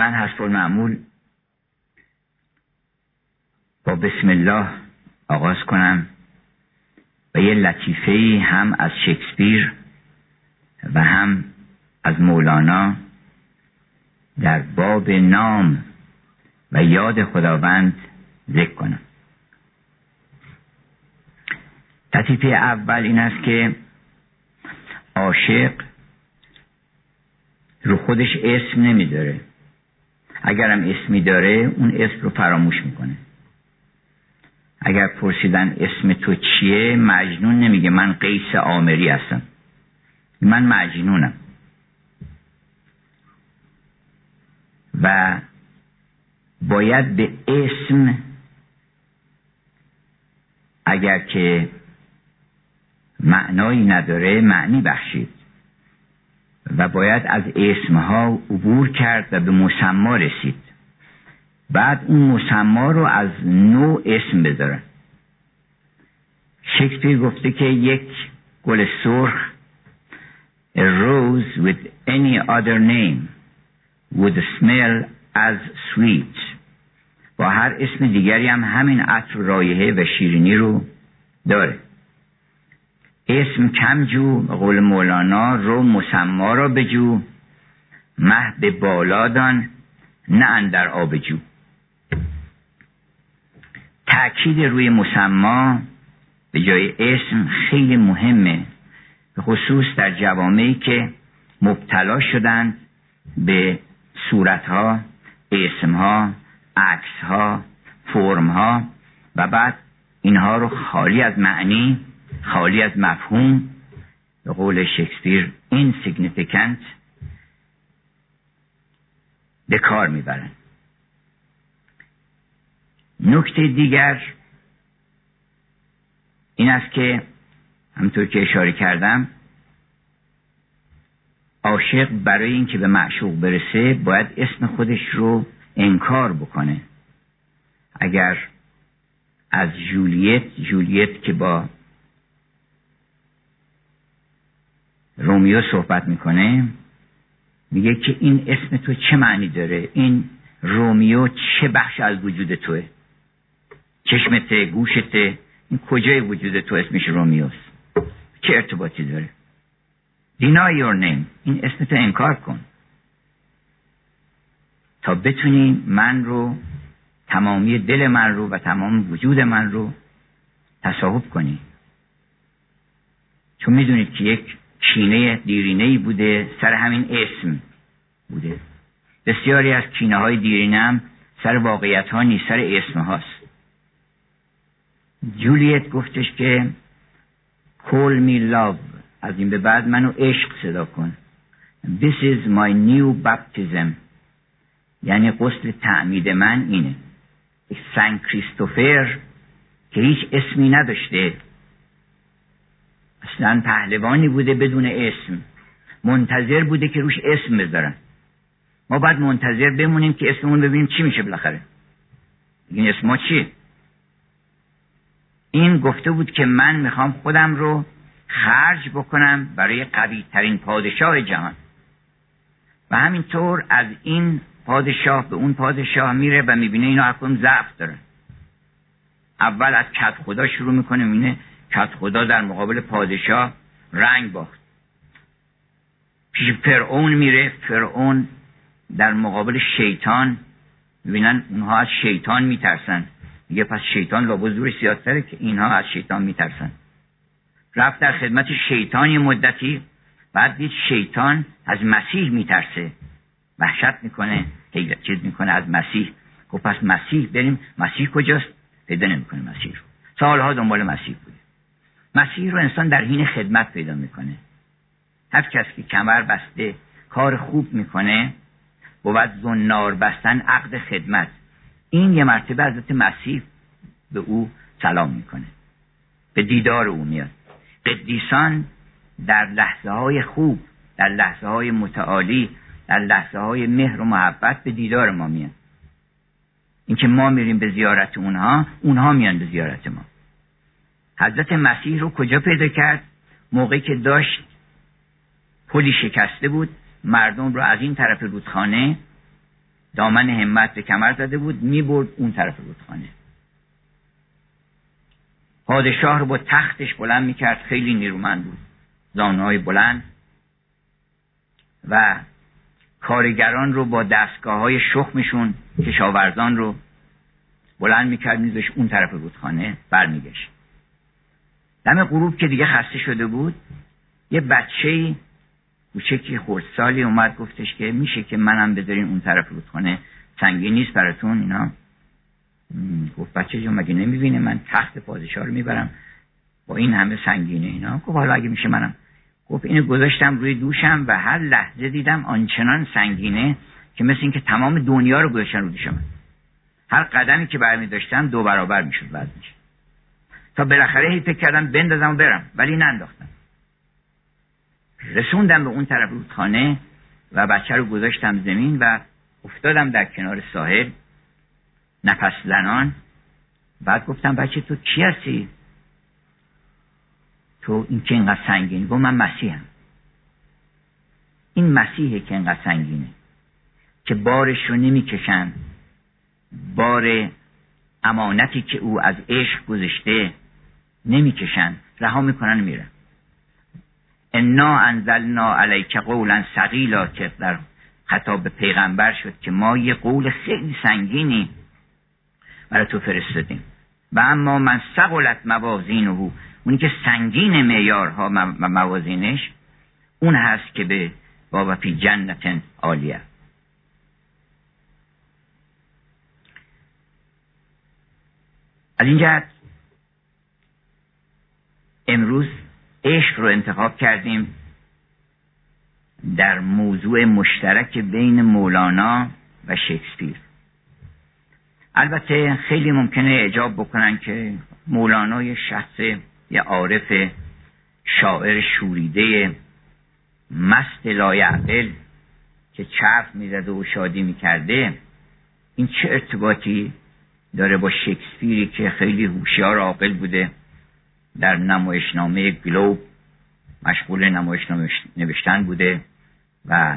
من حسب المعمول با بسم الله آغاز کنم و یه لطیفه‌ای هم از شکسپیر و هم از مولانا در باب نام و یاد خداوند ذکر کنم. لطیفه اول این است که عاشق رو خودش اسم نمیداره، اگرم اسمی داره اون اسم رو فراموش میکنه. اگر پرسیدن اسم تو چیه، مجنون نمیگه من قیس آمری هستم، من مجنونم. و باید به اسم اگر که معنایی نداره معنی بخشید و باید از اسمها عبور کرد و به مسما رسید. بعد اون مسما رو از نوع اسم بذارن. شکسپیر گفته که یک گل سرخ a rose with any other name would smell as sweet. با هر اسم دیگری هم همین عطر رایحه و شیرینی رو داره. اسم کم جو، قول مولانا، رو مسما را بجو، مه به بالا دان نه اندر آب جو. تأکید روی مسما به جای اسم خیلی مهمه، به خصوص در جوامعی که مبتلا شدند به صورتها، اسمها، عکسها، فرمها و بعد اینها رو خالی از معنی، خالی از مفهوم، به قول شکسپیر insignificant به کار میبرن. نکته دیگر این است که همونطور که اشاره کردم عاشق برای اینکه به معشوق برسه باید اسم خودش رو انکار بکنه. اگر از جولیت که با رومیو صحبت میکنه میگه که این اسم تو چه معنی داره، این رومیو چه بخش از وجود توه، چشمته، گوشته، این کجای وجود تو اسمش رومیوست، چه ارتباطی داره؟ deny your name، این اسم تو انکار کن تا بتونی من رو، تمامی دل من رو و تمام وجود من رو تصاحب کنی. چون میدونید که یک کینه دیرینه‌ای بوده سر همین اسم بوده. بسیاری از کینه های دیرینه هم سر واقعیت ها نیست، سر اسم هاست. جولیت گفتش که call me love، از این به بعد منو عشق صدا کن. This is my new baptism، یعنی غسل تعمید من اینه. سن کریستوفر که هیچ اسمی نداشته، اصلا پهلوانی بوده بدون اسم، منتظر بوده که روش اسم بذارن. ما باید منتظر بمونیم که اسممون ببینیم چی میشه بالاخره. این اسم ما چیه؟ این گفته بود که من میخوام خودم رو خرج بکنم برای قوی ترین پادشاه جهان و همینطور از این پادشاه به اون پادشاه میره و میبینه اینا حکم ضعف داره. اول از کد خدا شروع میکنه، میبینه کد خدا در مقابل پادشاه رنگ باخت. پیش فرعون میره، فرعون در مقابل شیطان، میبینن اونها از شیطان میترسن، میگه پس شیطان لابد زورش زیادتره که اینها از شیطان میترسن. رفت در خدمت شیطان یه مدتی، بعد دید شیطان از مسیح میترسه، وحشت میکنه، چیز میکنه از مسیح. گفت پس مسیح بریم. مسیح کجاست؟ پیدا نمیکنه مسیح رو. سالها دنبال مسیح بوده. مسیح رو انسان در حین خدمت پیدا میکنه. هر کس که کمر بسته کار خوب میکنه بود زنار بستن عقد خدمت. این یه مرتبه حضرت مسیح به او سلام میکنه، به دیدار او میاد. قدیسان در لحظه های خوب، در لحظه های متعالی، در لحظه های مهر و محبت به دیدار ما میان. اینکه ما میریم به زیارت اونها میان به زیارت ما. حضرت مسیح رو کجا پیدا کرد؟ موقعی که داشت پلی شکسته بود، مردم رو از این طرف رودخانه دامن همت به کمر زده بود، میبرد اون طرف رودخانه. پادشاه رو با تختش بلند میکرد، خیلی نیرومند بود، زانوهای بلند، و کارگران رو با دستگاه‌های شخمشون، کشاورزان رو بلند میکرد، میذاشت اون طرف رودخانه برمیگشت. دم غروب که دیگه خسته شده بود، یه بچه‌ای کوچکی خردسالی اومد گفتش که میشه که منم بذارین اون طرف رودخانه، سنگین نیست براتون اینا؟ گفت بچه جون مگه نمیبینه من تخت پادشاه رو میبرم با این همه سنگینه اینا؟ گفت حالا اگه میشه منم. گفت اینو گذاشتم روی دوشم و هر لحظه دیدم آنچنان سنگینه که مثل این که تمام دنیا رو گذاشتن رو دوشم. هر قدمی که برمی داشتم 2 برابر میشد وزنش. تا بالاخره فکر کردم بندازم و برم، ولی ننداختم. رسوندم به اون طرف رودخانه و بچه رو گذاشتم زمین و افتادم در کنار ساحل نفس زنان. بعد گفتم بچه تو کی هستی؟ تو این که اینقدر سنگین؟ گفت من مسیحم. این مسیحه که اینقدر سنگینه که بارش رو نمیکشن، بار امانتی که او از عشق گذاشته نمیکشن، رها میکنن میرن. انا انزلنا علیک قولا ثقیلا، که در خطاب به پیغمبر شد که ما یه قول خیلی سنگینی برای تو فرستادیم. و اما من ثقلت موازینه، اونی که سنگین معیارها موازینش، اون هست که به بابا فی جنت عالیه. از این جهت امروز عشق رو انتخاب کردیم در موضوع مشترک بین مولانا و شکسپیر. البته خیلی ممکنه اعجاب بکنن که مولانا یه شخص، یه عارف، شاعر شوریده، مست لایعقل که چرخ میزده و شادی میکرده، این چه ارتباطی داره با شکسپیری که خیلی هوشیار و عاقل بوده، در نمایشنامه گلوب مشغول نمایشنامه نوشتن بوده و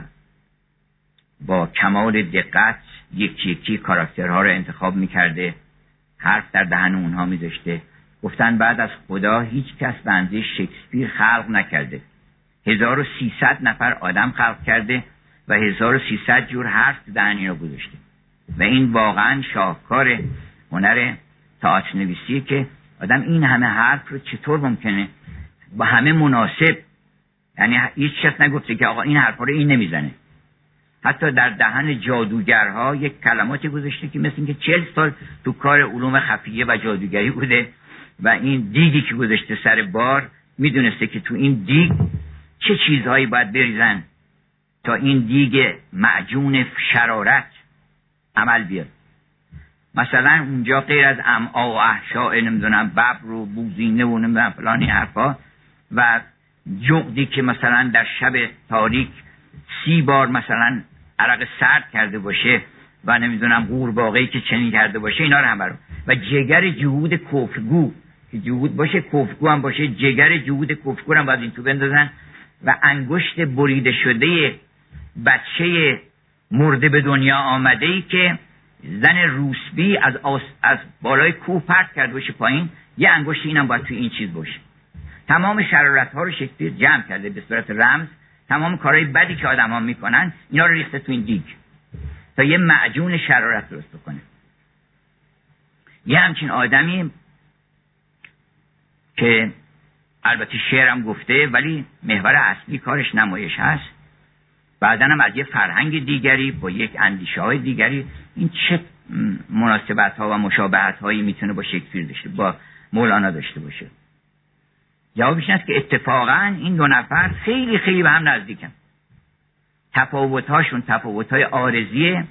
با کمال دقت یکی یکی کاراکترها رو انتخاب میکرده، حرف در دهن اونها میذاشته. گفتن بعد از خدا هیچ کس به اندازه شکسپیر خلق نکرده. 1300 نفر آدم خلق کرده و 1300 جور حرف دهن اینا گذاشته و این واقعا شاهکار هنر تئاتر نویسیه که آدم این همه حرف رو چطور ممکنه با همه مناسب، یعنی هیچ کس نگفته که آقا این حرفا رو این نمیزنه. حتی در دهن جادوگرها یک کلماتی گذاشته که مثل اینکه 40 سال تو کار علوم خفیه و جادوگری بوده و این دیگی که گذاشته سر بار میدونسته که تو این دیگ چه چیزهایی باید بریزن تا این دیگ معجون شرارت عمل بیاد. مثلا اونجا غیر از امعا و احشاء نمیدونم ببر و بوزینه و نمیدونم فلانی حرفا و جغدی که مثلا در شب تاریک 30 بار مثلا عرق سرد کرده باشه و نمیدونم قورباغه‌ای که چنین کرده باشه، اینا رو هم برام، و جگر جهود کفرگو که جهود باشه کفرگو هم باشه، جگر جهود کفرگو هم باید این تو بندازن و انگشت بریده شده بچه مرده به دنیا آمده‌ای که زن روسبی از بالای کوه پرت کرده باشه پایین، یه انگشت اینم باید تو این چیز باشه. تمام شرارت‌ها رو شکسپیر جمع کرده به صورت رمز. تمام کارهای بدی که آدم‌ها میکنن اینا رو ریخته تو این دیگ تا یه معجون شرارت درست کنه. یه همچین آدمی که البته شعرم گفته ولی محور اصلی کارش نمایش هست، بعدن هم از یه فرهنگ دیگری با یک اندیشه‌های دیگری، این چه مناسبت‌ها و مشابهت‌هایی میتونه با شکسپیر داشته، با مولانا داشته باشه؟ جوابش این است که اتفاقا این دو نفر خیلی خیلی به هم نزدیکن. تفاوت‌هاشون تفاوت‌های عارضیه،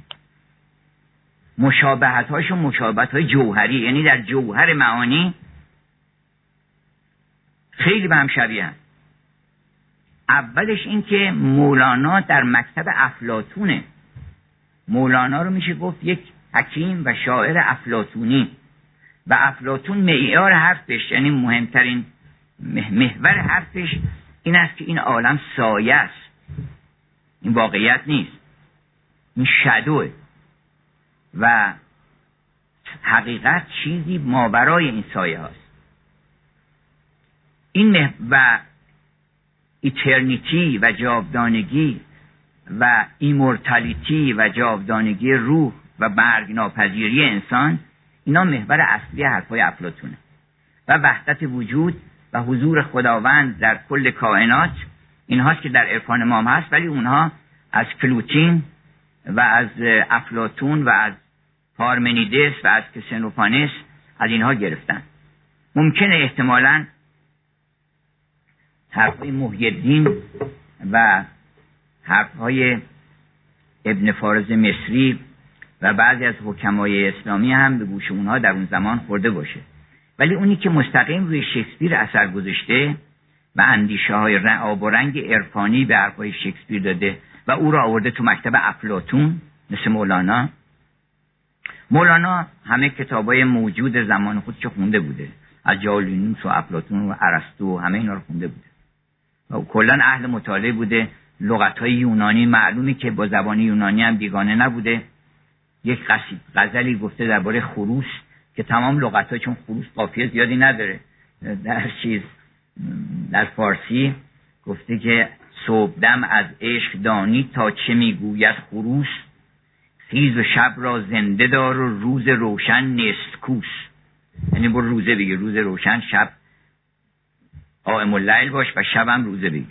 مشابهت‌هاشون مشابهت‌های جوهری، یعنی در جوهر معانی خیلی به هم شبیه هست. اولش این که مولانا در مکتب افلاطونه. مولانا رو میشه گفت یک حکیم و شاعر افلاطونی و افلاطون معیار حرفش، یعنی مهمترین محور حرفش این است که این عالم سایه است، این واقعیت نیست. این شادوه و حقیقت چیزی ماورای این سایه هاست. این و ایترنیتی و جاودانگی و ایمورتالیتی و جاودانگی روح و مرگ ناپذیری انسان، اینا محور اصلی حرفای افلاطونه و وحدت وجود و حضور خداوند در کل کائنات اینهاست که در عرفان ما هم هست، ولی اونها از پلوتین و از افلاطون و از پارمنیدس و از کسنوفانس از اینها گرفتن. ممکنه احتمالاً حرفهای محی الدین و حرفهای ابن فارض مصری و بعضی از حکمای اسلامی هم به گوش اونها در اون زمان خورده باشه، ولی اونی که مستقیم روی شکسپیر اثر گذاشته و اندیشه های آب و رنگ عرفانی به حرفهای شکسپیر داده و او را آورده تو مکتب افلاطون، مثل مولانا همه کتابای موجود زمان خودش خونده بوده، از جالینوس و افلاطون و ارسطو همه اینا رو خونده بوده و کلا اهل مطالعه بوده. لغت‌های یونانی معلومه که با زبان یونانی هم بیگانه نبوده. یک غزلی گفته درباره خروس که تمام لغت‌ها، چون خروس قافیه زیادی نداره، در فارسی گفته که صبحدم از عشق دانی تا چه میگوید خروس، خیز و شب را زنده دار و روز روشن نیست کوس. یعنی برو روزه بگیر، روز روشن، شب قائم اللیل باش و شبم روزه بگیر.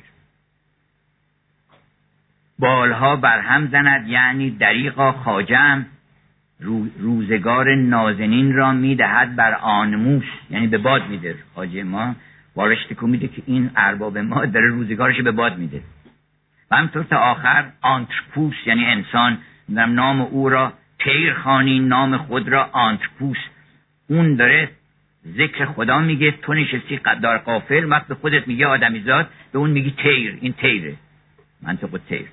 بالها برهم زند یعنی دریغا خواجم، روزگار نازنین را میدهد بر آنموس، یعنی به باد میده. خواجه ما بارش تکو میده که این ارباب ما داره روزگارش به باد میده. و همطور تا آخر آنترپوس یعنی انسان، نام او را تیر خوانی نام خود را آنترپوس. اون داره ذکر خدا میگه، تو نشستی در قافل، وقت به خودت میگه آدمیزاد، به اون میگی تیر. این تیره، منطق تیر.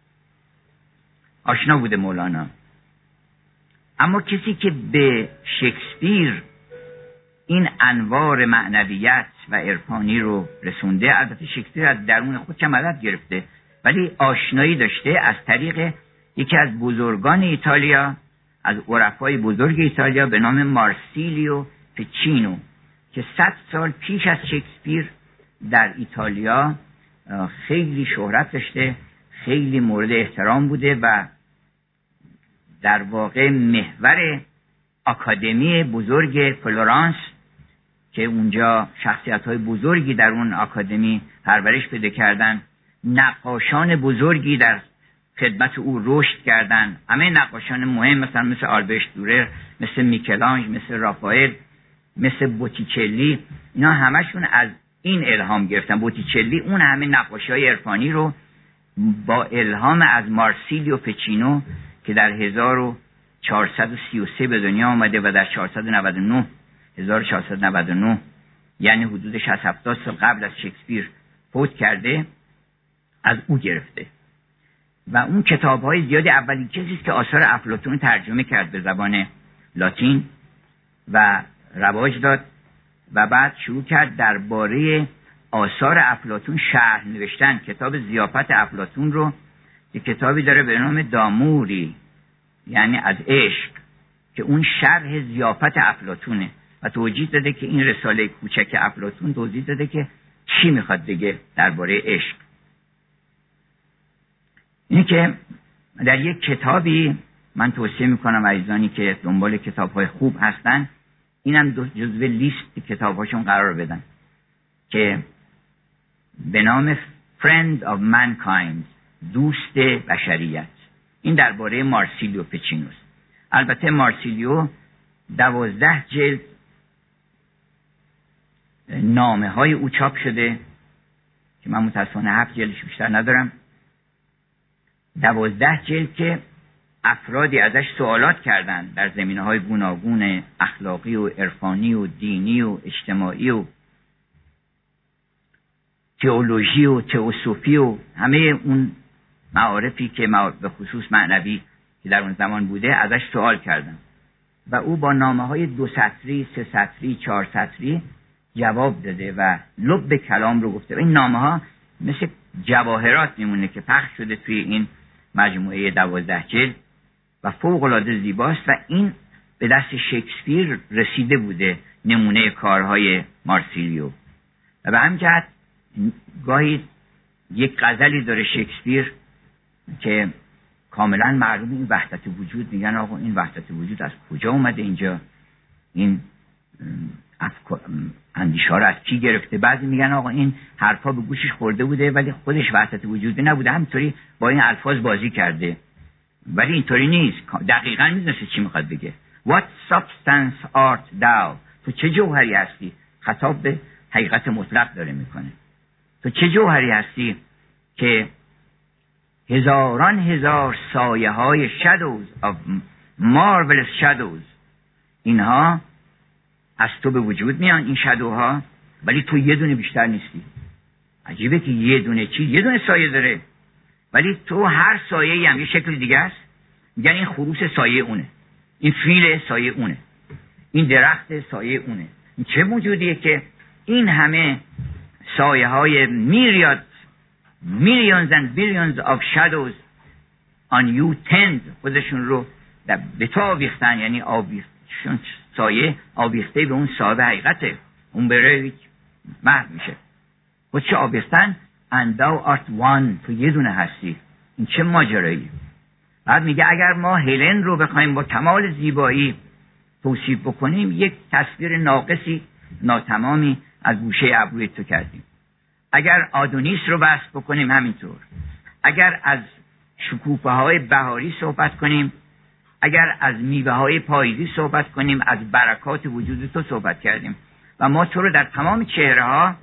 آشنا بوده مولانا. اما کسی که به شکسپیر این انوار معنویت و عرفانی رو رسونده، البته شکسپیر از درون خودش مدد گرفته، ولی آشنایی داشته از طریق یکی از بزرگان ایتالیا، از عرفای بزرگ ایتالیا به نام مارسیلیو پچینو، که 100 سال پیش از شکسپیر در ایتالیا خیلی شهرت داشته، خیلی مورد احترام بوده و در واقع محور آکادمی بزرگ فلورانس که اونجا شخصیت‌های بزرگی در اون آکادمی پرورش پیدا کردن، نقاشان بزرگی در خدمت او رشد کردن. همه نقاشان مهم مثل آلبرت دورر، مثل میکلانژ، مثل رافائل، مثل بوتیچلی، اینا همشون از این الهام گرفتن. بوتیچلی اون همه نقاشی‌های عرفانی رو با الهام از مارسیلیو پچینو که در 1433 به دنیا آمده و در 1499 یعنی حدود 60-70 سال قبل از شکسپیر فوت کرده، از او گرفته. و اون کتاب‌های زیادی، اولین کسی است که آثار افلاطون ترجمه کرد به زبان لاتین و رواج داد و بعد شروع کرد درباره آثار افلاطون شرح نوشتن. کتاب ضیافت افلاطون رو، که کتابی داره به نام داموری یعنی از عشق، که اون شرح ضیافت افلاطونه و توضیح داده که این رساله کوچک افلاطون توضیح داده که چی میخواد بگه درباره عشق. اینه که در یک کتابی من توصیه میکنم عزیزانی که دنبال کتاب‌های خوب هستن، اینم جزو لیست کتاب‌هاشون قرار بدن، که به نام Friend of Mankind، دوست بشریت. این درباره مارسیلیو پچینوس. البته مارسیلیو 12 جلد نامه های او چاپ شده که من متاسفانه 7 جلدش بیشتر ندارم. 12 جلد که افرادی ازش سوالات کردند در زمینه‌های گوناگون اخلاقی و عرفانی و دینی و اجتماعی و تئولوژی و تئوسوفی و همه اون معارفی که به خصوص معنوی که در اون زمان بوده ازش سوال کردن و او با نامه‌های 2 سطری، 3 سطری، 4 سطری جواب داده و لب کلام رو گفته. و این نامه‌ها مثل جواهرات میمونه که پخش شده توی این مجموعه 12 جلد و فوق‌العاده زیباست و این به دست شکسپیر رسیده بوده، نمونه کارهای مارسیلیو. و به همین جهت گاهی یک غزلی داره شکسپیر که کاملا معلوم این وحدت وجود، میگن آقا این وحدت وجود از کجا اومده اینجا، این اندیشه رو از کی گرفته؟ بعضی میگن آقا این حرفا به گوشش خورده بوده ولی خودش وحدت وجودی نبوده، همینطوری با این الفاظ بازی کرده. ولی اینطوری نیست، دقیقاً میدونسته چی میخواد بگه. What substance art thou؟ تو چه جوهری هستی؟ خطاب به حقیقت مطلق داره میکنه. تو چه جوهری هستی که هزاران هزار سایه های shadows of marvelous shadows اینها از تو به وجود میان، این شادوها، ولی تو یه دونه بیشتر نیستی. عجیبه که یه دونه سایه داره ولی تو هر سایه‌ای هم یه شکل دیگه است. میگن این خروس سایه اونه، این فیل سایه اونه، این درخت سایه اونه. این چه موجودیه که این همه سایه های millions and billions of shadows on you tend خودشون رو به تو آویختن، یعنی آویختشون سایه آویخته به اون صاحب حقیقته، اون بره محو میشه، خودش آویختن. and thou art one، تو یه دونه هستی. این چه ماجرایی؟ بعد میگه اگر ما هلن رو بخوایم با کمال زیبایی توصیف بکنیم، یک تصویر ناقصی ناتمامی از گوشه ابروی تو کردیم. اگر آدونیس رو وصف بکنیم همینطور. اگر از شکوفه های بهاری صحبت کنیم، اگر از میوه های پاییزی صحبت کنیم، از برکات وجود تو صحبت کردیم و ما تو رو در تمام چهره ها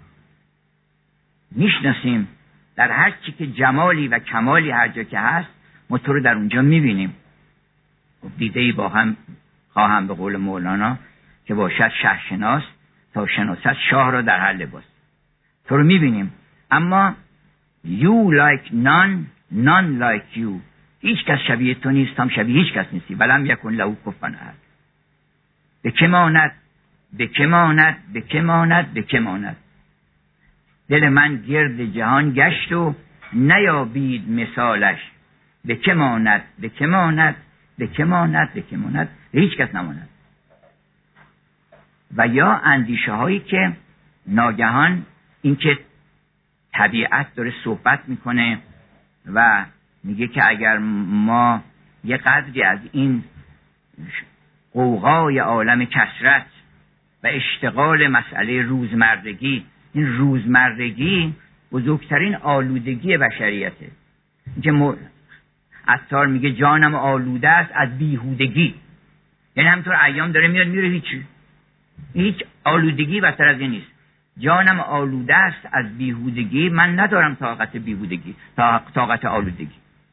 میشناسیم. در هر چی که جمالی و کمالی هر جا که هست ما تو رو در اونجا میبینیم. دیده‌ای با هم خواهم به قول مولانا که باشد شهرشناس تا شناسد شاه را در هر لباس. تو رو میبینیم اما you like none like you، هیچ کس شبیه تو نیست، هم شبیه هیچ کس نیستی. ولم یکن له کفوا احد. به که ماند به که ماند به که ماند به که ماند. دل من گرد جهان گشت و نیابید مثالش. به که ماند به که ماند به که ماند به که ماند، به هیچ کس نماند. و یا اندیشه هایی که ناگهان اینکه طبیعت داره صحبت میکنه و میگه که اگر ما یه قدری از این غوغای عالم کثرت و اشتغال مسئله روزمرگی، این روزمرگی بزرگترین آلودگی بشریته. که عطار میگه جانم آلوده است از بیهودگی، یعنی همینطور ایام داره میاد میره، هیچ آلودگی بدتر از این نیست. جانم آلوده است از بیهودگی، من ندارم طاقت بیهودگی، طاقت آلودگی.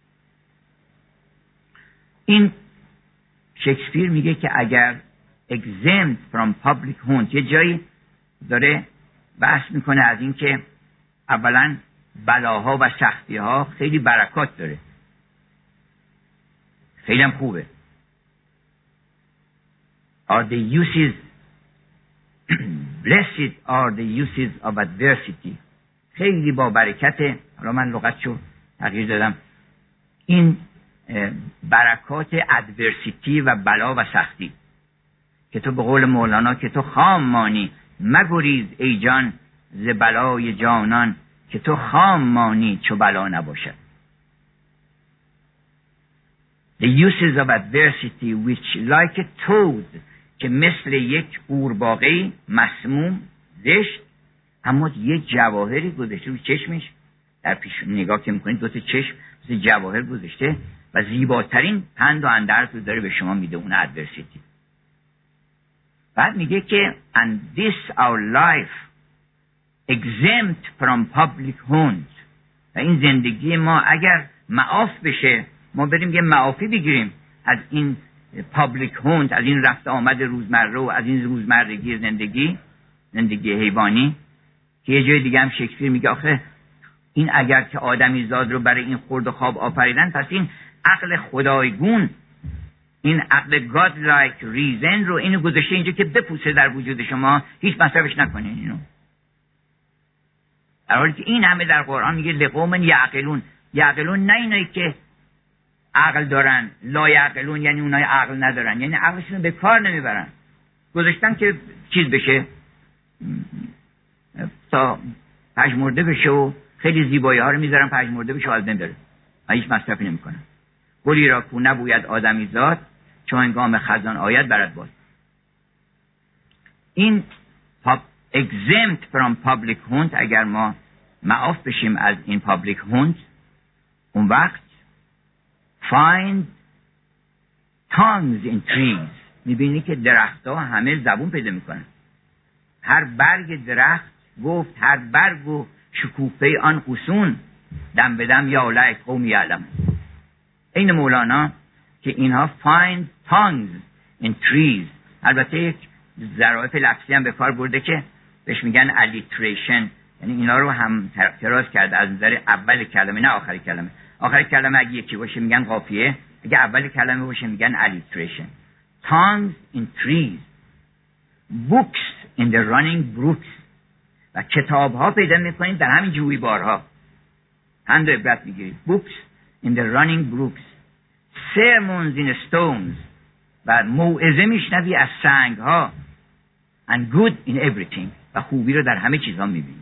این شکسپیر میگه که اگر exempt from public haunt، یه جایی داره بحث میکنه از این که اولا بلاها و سختیها خیلی برکات داره، خیلی هم خوبه. are the uses blessed are the uses of adversity، خیلی با برکته. حالا من لغتشو تغییر دادم. این برکات ادورسیتی و بلا و سختی که تو به قول مولانا که تو خام مانی مگریز ای جان ز بلای جانان، که تو خام مانی چو بلا نباشد. The uses of adversity which like a toad، که مثل یک قورباغه مسموم زشت اما یک جواهری گذاشته روی چشمش، در پیش نگاه که میکنید دو تا چشم مثل جواهر گذاشته و زیباترین پند و اندرز رو داره به شما میده، اون ادورسیتی. بعد میگه که and this our life exempt from public haunt، و این زندگی ما اگر معاف بشه، ما بریم یه معافی بگیریم از این پابلیک هوند، از این رفت آمد روزمره و از این روزمرگی زندگی حیوانی، که یه جای دیگه هم شکسپیر میگه آخه این اگر که آدمی زاد رو برای این خورد و خواب آفریدن، پس این عقل خدایگون، این عقل گاد لایک ریزن رو اینو گذاشته اینجا که بپوسه در وجود شما، هیچ مصرفش نکنین اینو. در حالی که این همه در قرآن میگه لقوم یعقلون، یعقلون نه اینایی که عقل دارن، لا یعقلون یعنی اونای عقل ندارن، یعنی عقلشون به کار نمیبرن، گذاشتن که چیز بشه تا پژمرده بشه و خیلی زیبایی ها رو میذارن پژمرده بشه و از بین بره و هیچ مصرفی نمیکنن. گلی را کو نبوید آدمی زاد، چون هنگام خزان آید برد باد. این exempt from public hunt، اگر ما معاف بشیم از این public hunt، اون وقت find tongues in trees، میبینی که درخت ها همه زبون پیدا میکنن. هر برگ درخت گفت هر برگ و شکوفه آن غصون، دم به دم یا لعک قوم یعلم. این مولانا که اینها find tongues in trees، البته یک ظرافت لفظی هم به کار برده که بهش میگن alliteration، یعنی اینا رو هم تراز کرده از نظر اول کلمه نه آخر کلمه. آخر کلمه اگه یکی باشه میگن قافیه، اگه اول کلمه باشه میگن alliteration. tongues in trees، books in the running brooks، و کتاب ها پیدا میکنید در همین جویبارها، هم دو عبرت میگیرید. books in the running brooks، sermons in stones، و موعظه میشنوی از سنگ ها. and good in everything، و خوبی رو در همه چیزها میبینی.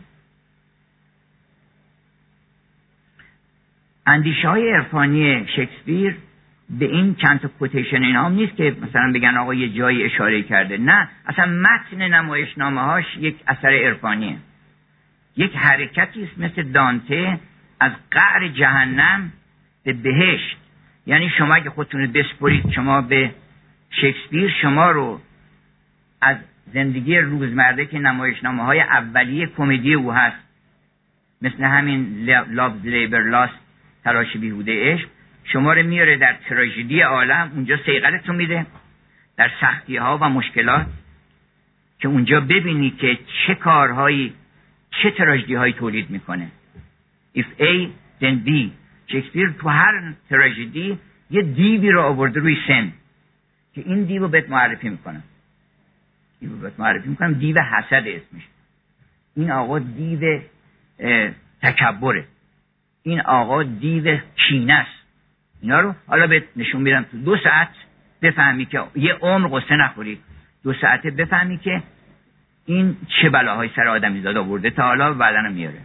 اندیشه های عرفانی شکسپیر به این چند تا کوتیشن اینا هم نیست که مثلا بگن آقا یه جایی اشاره کرده، نه، اصلا متن نمایشنامه هاش یک اثر عرفانیه، یک حرکتی است مثل دانته از قعر جهنم به بهشت. یعنی شما اگه خودتون بسپرید شما به شکسپیر، شما رو از زندگی روزمره که نمایشنامه های اولیه کمدی او هست، مثل همین Love's Labor Lost، تلاش بیهوده عشق، شما رو میاره در تراژدی عالم، اونجا سیغلتون میده در سختی ها و مشکلات، که اونجا ببینی که چه کارهایی، چه تراژدی هایی تولید میکنه. If A then B. شکسپیر تو هر تراژدی یه دیوی رو آورده روی سن که این دیو رو بهت معرفی میکنم، دیو حسد اسمش. این آقا دیو تکبره، این آقا دیو کینه است. اینا رو حالا بهت نشون میدم تو 2 ساعت بفهمی که یه عمر قصه نخوری، 2 ساعته بفهمی که این چه بلاهای سر آدمی زاد آورده تا حالا بعدن میاره.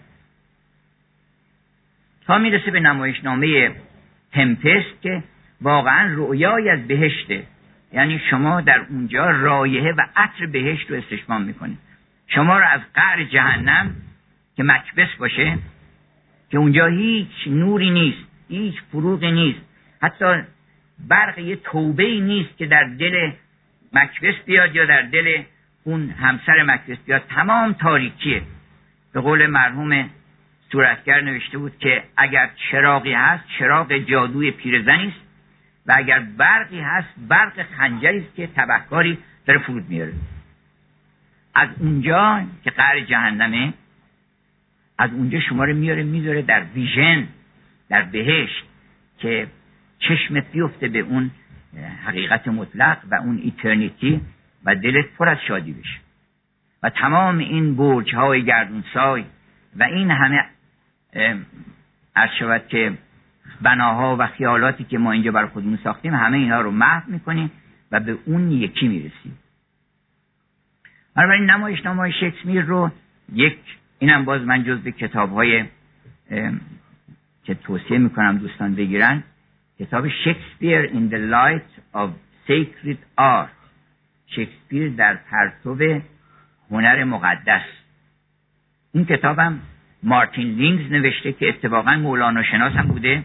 تا میرسه به نمایشنامه تمپست که واقعا رؤیای از بهشته، یعنی شما در اونجا رایحه و عطر بهشت رو استشمام میکنید. شما رو از قعر جهنم که مکبس باشه، که اونجا هیچ نوری نیست، هیچ فروغی نیست، حتی برق یه توبه‌ای نیست که در دل مکبس بیاد یا در دل اون همسر مکبس بیاد، تمام تاریکیه. به قول مرحوم صورتگر نوشته بود که اگر چراغی هست چراغ جادوی پیرزنی است، و اگر برقی هست برق خنجری است که تبهکاری داره فرود میاره. از اونجا که قعر جهنمه، از اونجا شما رو میاره میذاره در ویژن، در بهشت، که چشمت بیفته به اون حقیقت مطلق و اون ایترنیتی و دلت پر از شادی بشه. و تمام این برج‌های گردونسای و این همه عرض شود که بناها و خیالاتی که ما اینجا برای خودمون ساختیم، همه اینا رو محو میکنیم و به اون یکی میرسیم. بنابراین نمایشنامه‌های شکسپیر رو اینم باز من جزو کتاب‌های که توصیه میکنم دوستان بگیرن، کتاب شکسپیر in the light of sacred art، شکسپیر در پرتو هنر مقدس. این کتابم مارتین لینگز نوشته که اتفاقا مولانا شناس هم بوده،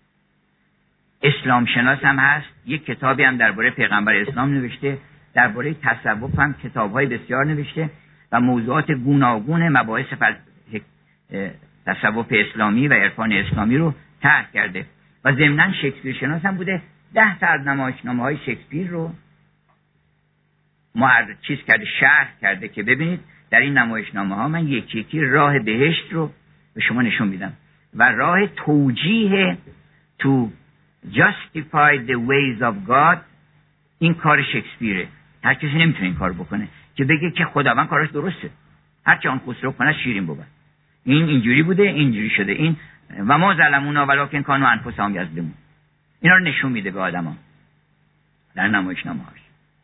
اسلام شناس هم هست. یک کتابی هم درباره پیغمبر اسلام نوشته، درباره تصوف هم کتاب‌های بسیار نوشته و موضوعات گوناگون مباحث تصوف اسلامی و عرفان اسلامی رو طرح کرده و ضمناً شکسپیر شناس هم بوده. 10 تا از نمایشنامه‌های شکسپیر رو شرح کرده که ببینید در این نمایشنامه‌ها من یکی یکی راه بهشت رو به شما نشون میدم و راه توجیه to justify the ways of God. این کار شکسپیره، هر کسی نمیتونه این کار بکنه که بگه که خداوند کارش درسته، هر چه آن خسرو کنه شیرین بود، این اینجوری بوده اینجوری شده، این و ما ظلمونا ولکن کانوا انفسهم یظلمون. اینا رو نشون میده به آدما در نمایشنامه‌هاش.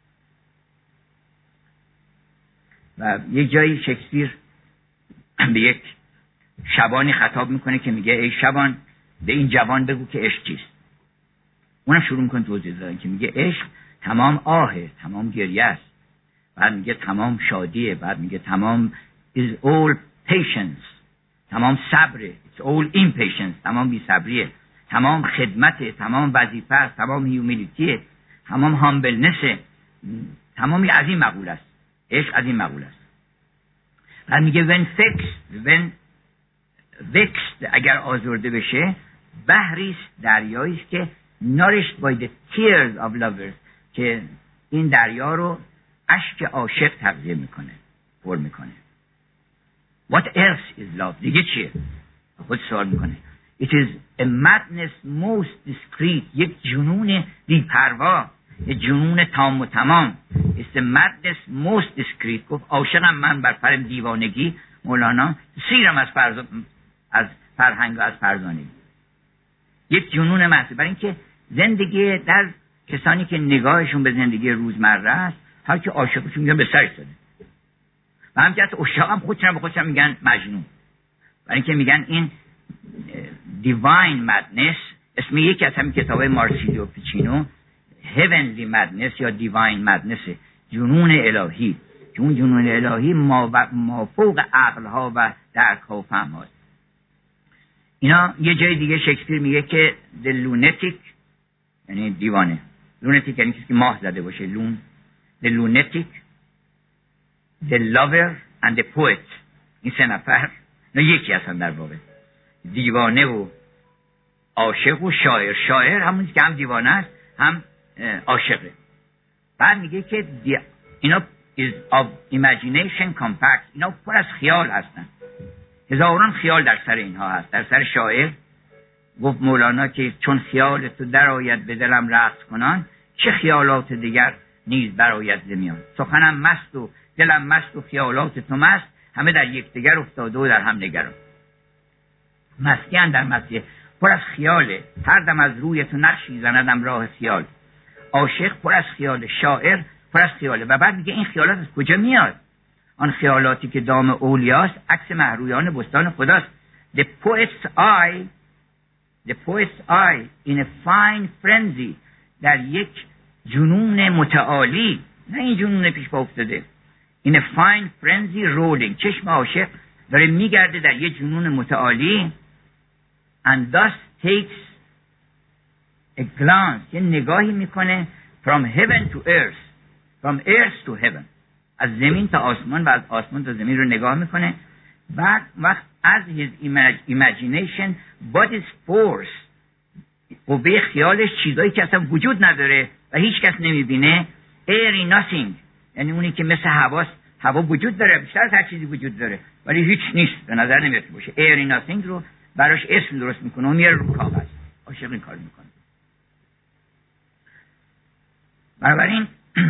و یک جایی شکسپیر به یک شبانی خطاب میکنه که میگه ای شبان به این جوان بگو که عشق چیست. اونم شروع میکنه توضیح دادن که میگه عشق تمام آهه، تمام گریه است، بعد میگه تمام شادیه، بعد میگه تمام is all patience، تمام صبره، it's all impatience، تمام بی‌صبریه، تمام خدمته، تمام وظیفه است، تمام هیومیلیتیه، تمام هامبلنسه، تمامی از این مقوله است. عشق از این مقوله است. بعد میگه when vexed اگر آزرده بشه، بحری است، دریایی است که nourished by the tears of lovers، که این دریا رو اشک عاشق تغذیه میکنه، پر میکنه. What else is love؟ دیگه چیه؟ خود سوال میکنه. It is a madness most discreet، یک جنون بی‌پروا، یک جنون تام و تمام. It's a madness most discreet. گفت عاشقم من بر پر دیوانگی، مولانا، سیرم از فرهنگ و از فرزانگی. یک جنون محض، برای اینکه زندگی در کسانی که نگاهشون به زندگی روزمره است، هر که عاشقشون میگن به سرش داده، و همچنین عاشق هم خودشون به خودشون میگن مجنون، برای اینکه میگن این divine madness، اسم یکی از همین کتابای مارسیلیو پیچینو heavenly madness یا divine madness، جنون الهی. جنون الهی ما فوق عقلها و درکها و فهمهاست. اینا یه جای دیگه شکسپیر میگه که the lunatic یعنی دیوانه، lunatic یعنی کسی که ماه زده باشه، the lunatic، the lover and the poet، این سه نفر اینا یکی هستن در واقع، دیوانه و عاشق و شاعر. شاعر همون که هم دیوانه است هم عاشقه. بعد میگه که اینا is of imagination compact، اینا پر از خیال هستن، هزاران خیال در سر اینها هست. در سر شاعر گفت مولانا که چون خیال تو در آید به دلم رقص کنان، چه خیالات دیگر نیز برآید ز میان. سخنم مست و دلم مست و خیالات تو مست، همه در یکدیگر افتاده و در هم نگران. مستی اندر مستی، پر از خیاله، هر دم از روی تو نقشی زندم راه خیال. عاشق پر از خیال، شاعر پر از خیاله. و بعد میگه این خیالات از کجا میاد؟ آن خیالاتی که دام اولیاست، عکس مهرویان بستان خداست. The poet's eye in a fine frenzy، در یک جنون متعالی، نه این جنون پیش پا افتاده. In a fine frenzy rolling، چشم عاشق داره میگرده در یک جنون متعالی. And thus takes a glance، یه نگاهی میکنه from heaven to earth، from earth to heaven، از زمین تا آسمان و از آسمان تا زمین رو نگاه میکنه. بعد وقت از his imagination body's force، قوه خیالش، چیزایی که اصلا وجود نداره و هیچ کس نمیبینه، airy nothing، یعنی اونی که مثل هواست، هوا وجود داره، بیشتر از هر چیزی وجود داره ولی هیچ نیست، به نظر نمیاد باشه. airy nothing رو براش اسم درست میکنه و میاره رو کاغذ. عاشق این کار میکنه. بنابراین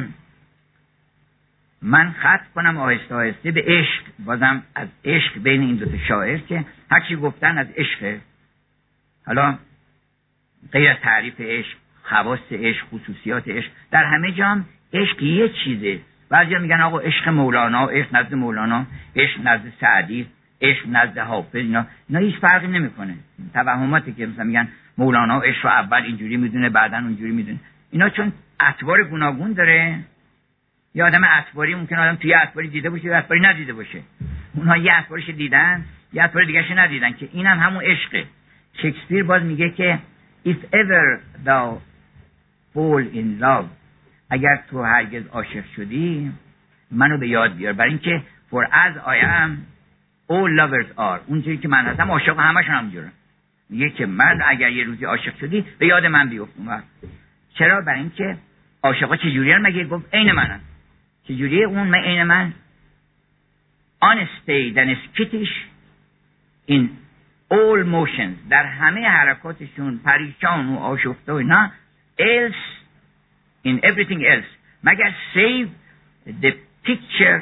من خط کنم آهسته آهسته به عشق، بازم از عشق بین این دو تا شاعر که هرچی گفتن از عشق. حالا غیر از تعریف عشق، خواص عشق، خصوصیات عشق، در همه جا هم عشق یه چیزه. بعضیا میگن آقا عشق مولانا، عشق نزد مولانا، عشق نزد سعدی، عشق نزد حافظ، اینا هیچ فرقی نمیکنه. توهماتی که مثلا میگن مولانا عشق رو اول اینجوری میدونه بعدن اونجوری میدونه، اینا چون اطوار گوناگون داره. یه آدم اطواری ممکنه آدم توی اطواری دیده باشه، اطواری ندیده باشه. اونها یه اطوارش دیدن، یه اطوار دیگه‌اش ندیدن، که اینم همون عشقه. شکسپیر باز میگه که if ever thou fall in love، اگر تو هرگز عاشق شدی منو به یاد بیار، برای اینکه for as I am all lovers are، اونجوری که من هستم عاشق همشون همونجورن. میگه که من اگر یه روزی عاشق شدی به یاد من بیفت. چرا؟ برای اینکه عاشقا چجوریان؟ مگه گفت عین منن. چجوریه اون؟ من عین من unstayed and skittish in all motions، در همه حرکاتشون پریشان و آشفته و اینا، else in everything else، مگر save the picture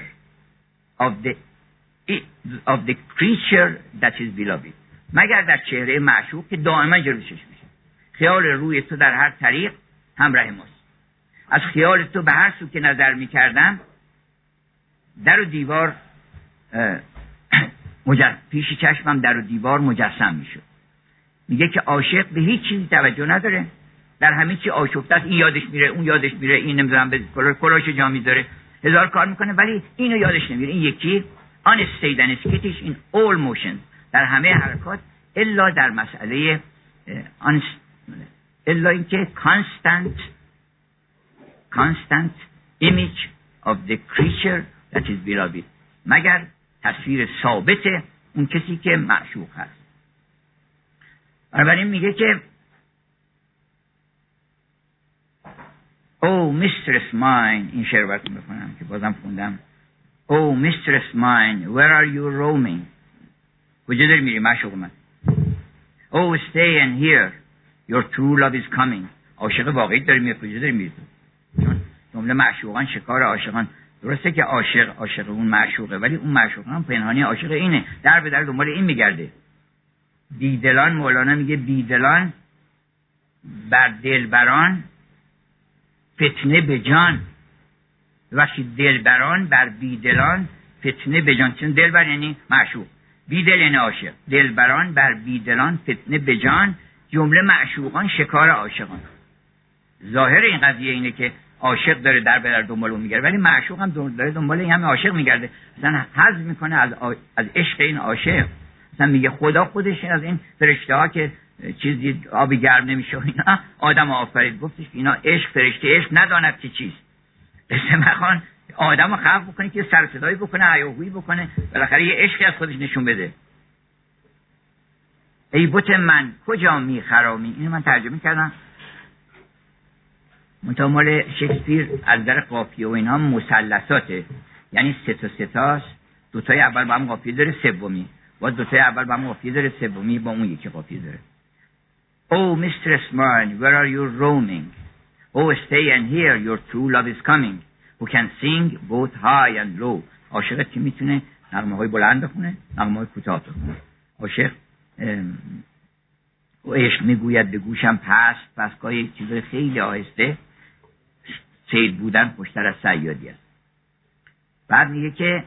of the creature that is beloved، مگر در چهره معشوق که دائما جلوی چشم میشه. خیال روی تو در هر طریق همراه ماست. از خیال تو به هر سو که نظر میکردم در و دیوار پیش چشمم در و دیوار مجسم میشد. میگه که عاشق به هیچ چیزی توجه نداره، در همه چی آشفته است. این یادش میره، اون یادش میره، این نمیدونم به کلاهش جا میذاره، هزار کار میکنه، ولی اینو یادش نمیره. این یکی unstayed and skittish in all motions، در همه حرکات، الا در مسئله الا اینکه constant image of the creature that is beloved، مگر تصویر ثابت اون کسی که معشوق هست. بنابراین میگه که Oh mistress mine، این شعر براتون بخونم که بازم خوندم. Oh mistress mine where are you roaming، کجا داری میری معشوق من؟ Oh stay and hear your true love is coming، عاشق واقعی داری میری، کجا داری میری؟ چون جمله معشوقان شکار عاشقان، درسته که عاشق اون معشوقه، ولی اون معشوق هم پنهانی عاشق اینه، در به در دنبال این میگرده. بیدلان، مولانا میگه بیدلان بر دلبران فتنه به جان، وقتی دلبران بر بیدلان فتنه به جان، چون دلبر یعنی معشوق، بیدل یعنی عاشق، دلبران بر بیدلان فتنه به جان، جمله معشوقان شکار عاشقان. ظاهر این قضیه اینه که عاشق داره در به در دنبال اون میگرده، ولی معشوق هم داره دنبال این همه عاشق میگرده، مثلا حظ میکنه از عشق این عاشق. مثلا میگه خدا خودش از این فرشته ها که چیزی آبی گرم نمیشه اینا آدم آفرید، گفتش که اینا عشق، فرشته عشق نداند که چیست. قصه مخوان آدم رو خلق بکنه که سر صدایی بکنه، هیاهویی بکنه، بالاخره یه عشقی از خودش نشون بده. ای بت من کجا میخرامی، اینو من ترجمه کردم. مال شکسپیر از در قافیه و اینا مثلثاته، یعنی سه تا سه تاست، دوتای اول با هم قافیه داره، سومی با دوتای اول با هم قافیه داره، سومی با اون یکی قافیه داره. Oh mistress mine where are you roaming، Oh stay and hear your true love is coming who can sing both high and low، عاشق که میتونه نغمه های بلند بخونه، نغمه های کوتاه بخونه. عاشق عشق میگوید به گوشم پست، پستگاه چیزای خیلی آهسته، سید بودن پشتر از صیادی است. بعد میگه که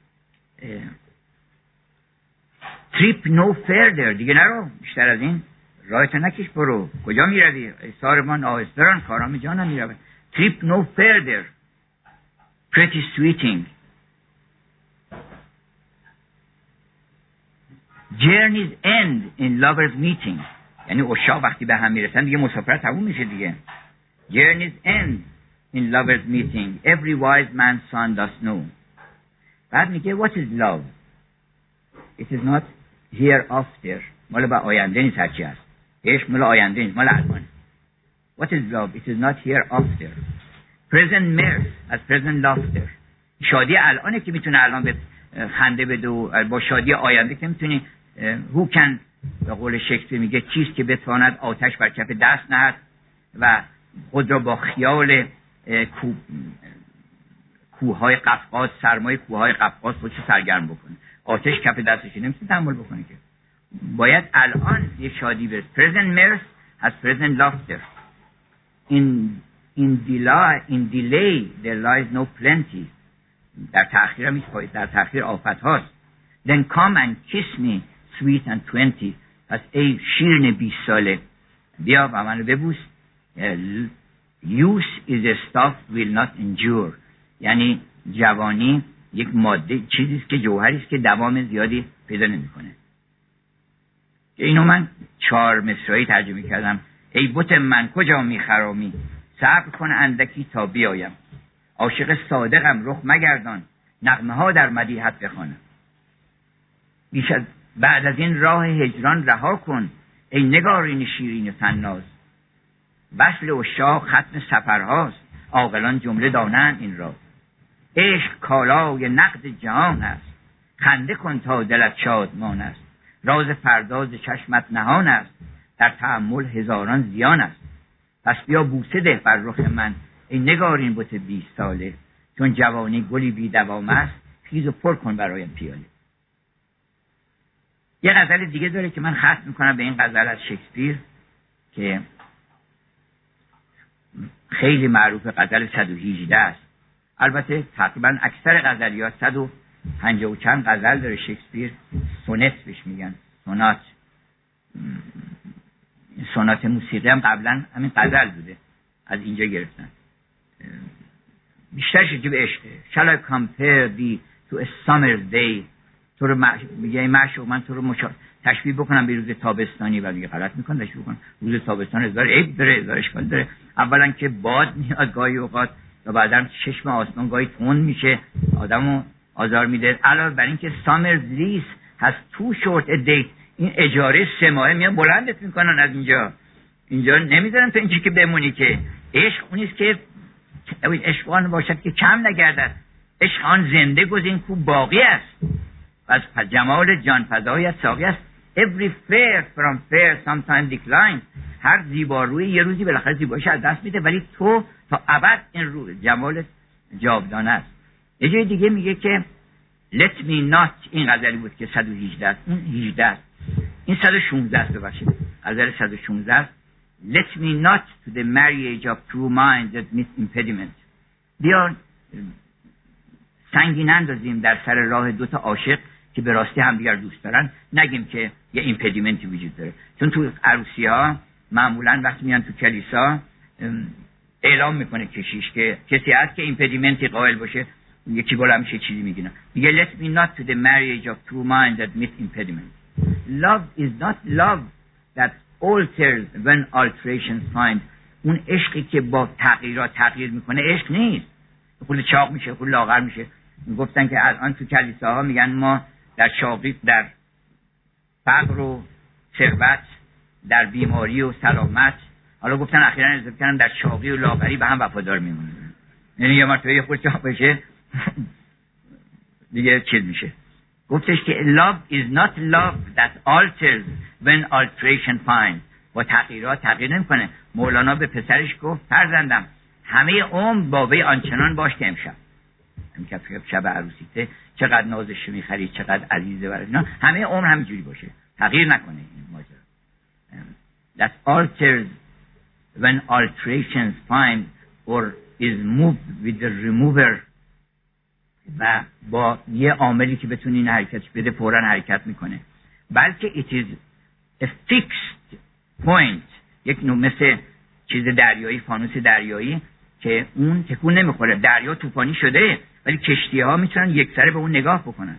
trip no further، دیگه نرو بیشتر از این، راهت نکش، برو، کجا میروی؟ ای ساربان آهستران، کارام جانم میروی. trip no further pretty sweeting journey's end in lovers meeting، یعنی عشاق وقتی به هم میرسن دیگه مسافرت تموم میشه دیگه. journey's end in lovers meeting every wise man's son does know. بعد میگه what is love it is not hereafter، مال با آینده نیست، هرچی هست عشق مال آینده نیست، مال الان. what is love it is not hereafter present mirth as present laughter، شادی الانه که میتونه الان به خنده بده و با شادی آینده که میتونی who can، به قول شکسپیر میگه چیست که بتواند آتش بر کف دست نهد و خود را با خیال کوههای قفقاز، سرمای کوههای قفقاز خودش سرگرم بکنه. آتش کف دستش نمیتونه تحمل بکنه که، باید الان یه شادی برسه. present mirth as present laughter in delay there lies no plenty، در تأخیر هم نیست، در تأخیر آفت هاست. then come and kiss me sweet and 20، پس ای شیرین 20 ساله بیا و منو ببوس. youth is a stuff will not endure، یعنی جوانی یک ماده، چیزیست که جوهری است که دوام زیادی پیدا نمیکنه. اینو من 4 مصرعی ترجمه کردم. ای بت من کجا میخرامی، صبر کن اندکی تا بیایم، عاشق صادقم رخ مگردان، نغمه ها در مدیحت بخوانم. بعد از این راه هجران رها کن ای نگارین شیرین فناز، وصل عشاق ختم سفرهاست، عاقلان جمله دانند این راز. عشق کالای نقد جهان است، خنده کن تا دلت شادمان است، راز پرداز چشمت نهان است، در تأمل هزاران زیان است. پس بیا بوسه ده بر رخ من ای نگارین بت 20 ساله، چون جوانی گلی بی دوام است، خیز و پر کن برایم پیاله. یه غزل دیگه داره که من ختم میکنم به این غزل از شکسپیر که خیلی معروف غزل 118 است. البته تقریبا اکثر غزلیات 150 و چند غزل داره. شکسپیر سونت بهش میگن، سونات موسیقی هم قبلا همین غزل بوده، از اینجا گرفتن. بیشتر شکلی به عشقه. Shall I compare thee to a summer's day؟ تو رو میگه معشوق من تو رو تشبیه بکنم به روز تابستانی، و میگه غلط میکنه تشبیه بکنم. روز تابستان هزار عیب داره، هزار اشکال داره. اولا که باد میاد گاهی اوقات، و بعدم چشم آسمان گاهی تند میشه، آدمو آزار میده. علاوه بر این که summer's lease has too short a date، این اجاره 3 ماهه میان بلندت میکنن از اینجا نمیذارن تو اینجا که بمونی. که عشق اونیست که عشق آن باشد که کم نگردد، عشق آن زنده گزین کو باقی است، و از جمال جان فزایت ساقی است. every fair from fair sometimes decline، هر زیباروی یه روزی بالاخره زیباییش از دست میده، ولی تو تا ابد این رو جمالت جاودانه است. یه جای دیگه میگه که let me not، این غزلی بود که 118 است، این 18 است، این 116 است، ببخشید غزل 116 است. let me not to the marriage of true minds admit impediment. بیار سنگی نندازیم در سر راه دوتا عاشق که به راستی هم دیگر دوست دارن، نگیم که یه ایمپدیمنتی وجود داره. چون تو عروسی ها معمولا وقتی میان تو کلیسا اعلام میکنه کشیش که کسی هست که ایمپدیمنتی قائل باشه، یکی بالا میشه چیزی میگینا، میگه let me not to the marriage of true minds admit impediment. love is not love that alters when alterations find. اون عشقی که با تغییرات تغییر میکنه عشق نیست، خود چاق میشه، خود لاغر میشه. گفتن که الان تو کلیساها میگن ما در شاقی، در فقر و ثروت، در بیماری و سلامت، حالا گفتن اخیراً اضافه کردن در شاقی و لاغری به هم وفادار میمونه. یعنی یه مرتبه خود چاق بشه دیگه چیز میشه. گفتش که love is not love that alters when alteration finds. با تغییرات تغییر نمیکنه. مولانا به پسرش گفت فرزندم همه عمر با وی آنچنان باش که امشب شب عروسیته چقدر نازش میخری، چقدر عزیزه برای اینا، همه عمر همینجوری باشه، تغییر نکنه این ماجرا. that alters when alterations find or is moved with the remover. و با یه عاملی که بتونه این حرکتش بده فوراً حرکت میکنه. بلکه it is a fixed point، یک نوع مثل چیز دریایی، فانوس دریایی که اون تکون نمیخوره. دریا طوفانی شده ولی کشتی ها میتونن یک سره به اون نگاه بکنن.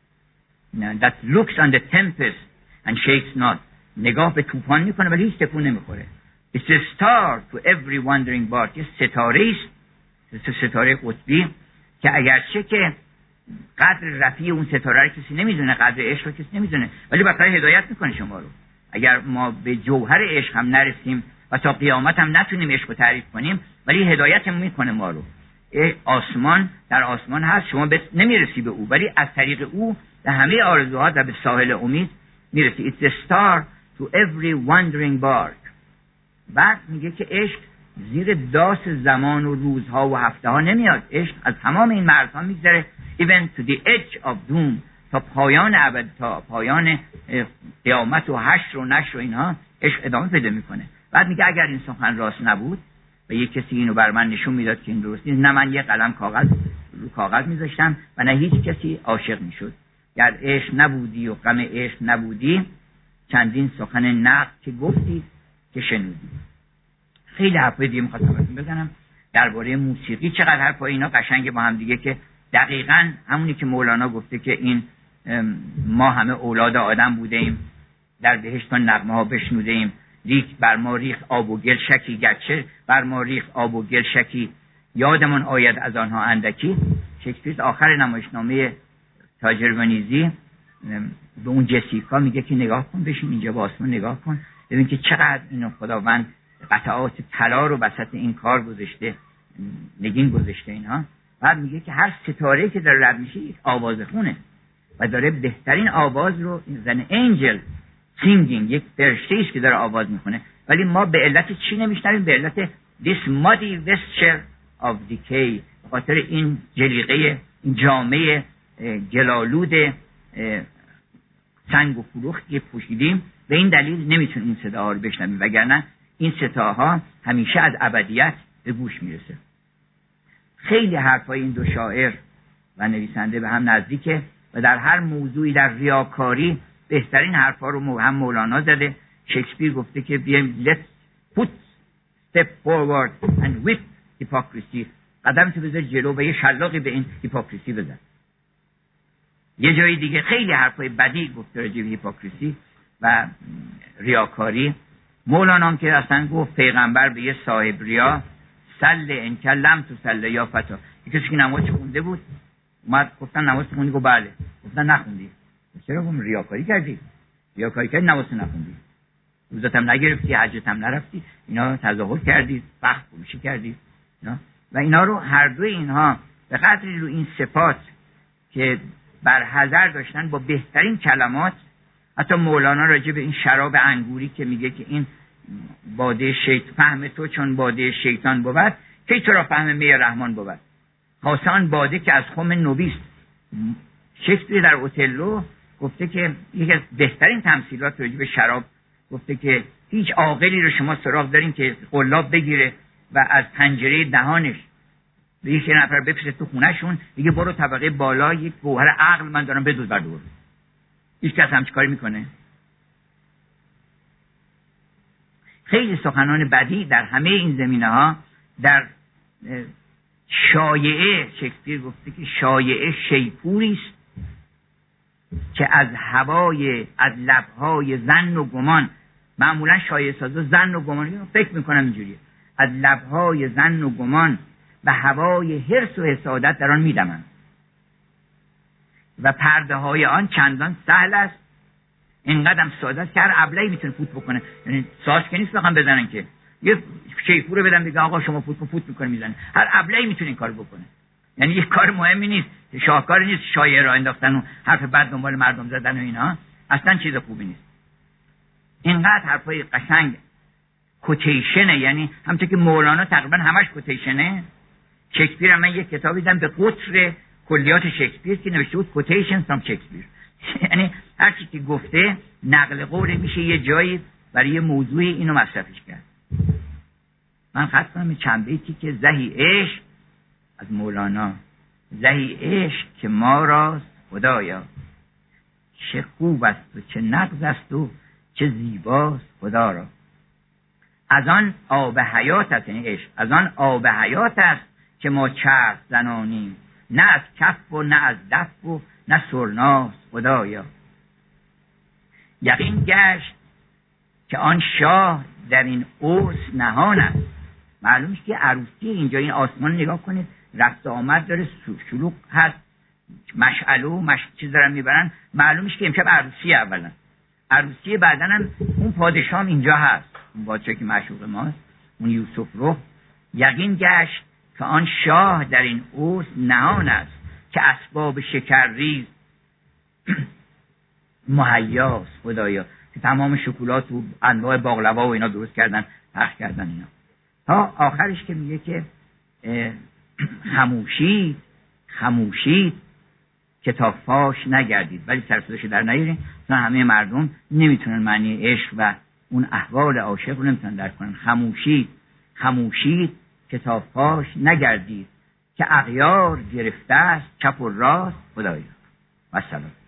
that looks on the tempest and shakes not، نگاه به طوفان میکنه ولی هیچ تکون نمیخوره. it's a star to every wandering bark، یه ستاره است، ستاره قطبی که اگرچه که قدر رفیع اون ستاره رو کسی نمیدونه، قدر عشق رو کسی نمیدونه، ولی بالاخره هدایت میکنه شما رو. اگر ما به جوهر عشق هم نرسیم و تا قیامت هم نتونیم عشق رو تعریف کنیم، ولی هدایت میکنه ما رو. آسمان در آسمان هست، شما نمیرسی به او، ولی از طریق او به همه آرزوها و به ساحل امید میرسی. it's a star to every wandering bark. بعد میگه که عشق زیر داس زمان و روزها و هفته ها نمیاد، عشق از تمام این مرزها میگذره. even to the edge of doom، تا پایان ابد، تا پایان قیامت و حشر و نشر و اینها عشق ادامه پیدا میکنه. بعد میگه اگر این سخن راست نبود و یک کسی اینو بر من نشون میداد که این درست نیست، نه من یه قلم رو کاغذ میذاشتم و نه هیچ کسی عاشق میشد. گر عشق نبودی و غم عشق نبودی، چندین سخن نقد که گفتی که شنودی. خیلی حرفای دیگه میخواستم براتون بزنم درباره موسیقی، چقدر حرفای اینا قشنگه با هم دیگه، که دقیقاً همونی که مولانا گفته که این ما همه اولاد آدم بوده ایم، در بهشت نغمه ها بشنوده ایم، لیک بر ما ریخت آب و گل شکی، گرچه بر ما ریخت آب و گل شکی، یادمون آید از آنها اندکی. شکسپیر آخر نمایشنامه تاجر ونیزی به اون جسیکا میگه که نگاه کن، بشین اینجا با آسمان نگاه کن، ببین که چقدر اینو خداوند قطعات طلا رو وسط این کار گذاشته، نگین گذاشته اینها. بعد میگه که هر ستاره که داره رد میشه یک آواز خونه و داره بهترین آواز رو زن انجل سینگینگ، یک فرشته است که داره آواز میخونه، ولی ما به علت چی نمیشنویم؟ به علت this muddy vesture of decay، به خاطر این جلیقه، این جامعه گلالود سنگ و فروخت که پوشیدیم، به این دلیل نمیتونیم این صداها رو بشنویم. وگرنه این ستاها همیشه از ابدیت به گوش میرسه. خیلی حرفای این دو شاعر و نویسنده به هم نزدیکه و در هر موضوعی، در ریاکاری بهترین حرفا رو هم مولانا زده. شکسپیر گفته که بیایم let's put step forward and whip hypocrisy، قدم تو بذار جلو و یه شلاقی به این هیپوکریسی بزن. یه جای دیگه خیلی حرفای بدی گفته راجع به هیپوکریسی و ریاکاری. مولانا هم که اصلا گفت پیغمبر به یه صاحب ریا سل انک لم تسل یا فتا، کسی که نماز خونده بود اومد گفتن نماز خوندی؟ گفت بله. گفتن نخوندی. چرا؟ گفتم ریاکاری کردی. ریاکاری کردی، نماز نخوندی، روزت هم نگرفتی، حجت هم نرفتی، اینا تظاهر کردی، بخت فروشی کردی و اینا رو هر دوی اینها به قدری رو این صفات که بر حذر داشتن با بهترین کلمات. حتی مولانا راجع به این شراب انگوری که میگه که این باده فهم تو چون باده شیطان بود، کی تو را فهم می رحمان بود، خاصه آن باده که از خم نوبیست. شکسپیر در اوتلو گفته که یکی از بهترین تمثیلات راجع به شراب گفته که هیچ عاقلی رو شما سراغ دارین که قلاب بگیره و از پنجره دهانش به یک نفر بپره تو خونهشون دیگه برو طبقه بالا، یک گوهر عقل من دارم بدوز بر دور. هیچ کس همچین کاری میکنه؟ خیلی سخنان بدی در همه این زمینه ها. در شایعه شکسپیر گفته که شایعه شیپوری است که از لبهای ظن و گمان، معمولا شایعه سازا ظن و گمان، فکر میکنم اینجوریه، از لبهای ظن و گمان و هوای حرص و حسادت در آن میدمند و پرده های آن چندان سهل است، اینقدر ساده است که هر ابلهی میتونه فوت بکنه. یعنی ساز که نیست بخوام بزنن که یه شیپور رو بدن بگه آقا شما فوت میکنه میزنه، هر ابلهی میتونه این کارو بکنه. یعنی یه کار مهمی نیست، شاهکار نیست، شایعه را انداختن و حرف بد دنبال مردم زدن و اینا اصلا چیز خوبی نیست. اینقدر حرفای قشنگ کوتیشنه، یعنی همونطور که مولانا تقریبا همش کوتیشنه. شکسپیر هم من یک کتابی دیدم به قطر کلیات شکسپیر که نوشته بود کوتیشن فرام شکسپیر، یعنی هر چی که گفته نقل قول میشه یه جایی برای یه موضوعی اینو مصرفش کرد. من خط کنم چند بیتی که زهی عشق از مولانا، زهی عشق که ما راست خدایا، چه خوب است و چه نغز است و چه زیباست خدا را. از آن آب حیات است، یعنی عشق از آن آب حیات است که ما چرخ زنانیم، نه از کف و نه از دف و نه سرناست خدایا. یقین گشت که آن شاه در این عرس نهان است. معلومه که عروسی اینجا این آسمان نگاه کنید، رفت آمد داره، شلوغ هست، مشعله و چیز دارن میبرن. معلومه که امشب عروسی، اولا عروسی، بعدن هم اون پادشاه هم اینجا هست، اون پادشاه که معشوق ماست، اون یوسف رو. یقین گشت که آن شاه در این عرس نهان است که اسباب شکرریز مهیاست خدایا، که تمام شکلات و انواع باقلوا و اینا درست کردن، پخش کردن اینا. تا آخرش که میگه که خموشید که تا فاش نگردید، ولی سرسدش در نیارین، چون همه مردم نمیتونن معنی عشق و اون احوال عاشق رو نمیتونن درک کنن. خموشید که تا فاش نگردید که اغیار گرفته است چپ و راست خدایا. و سلام.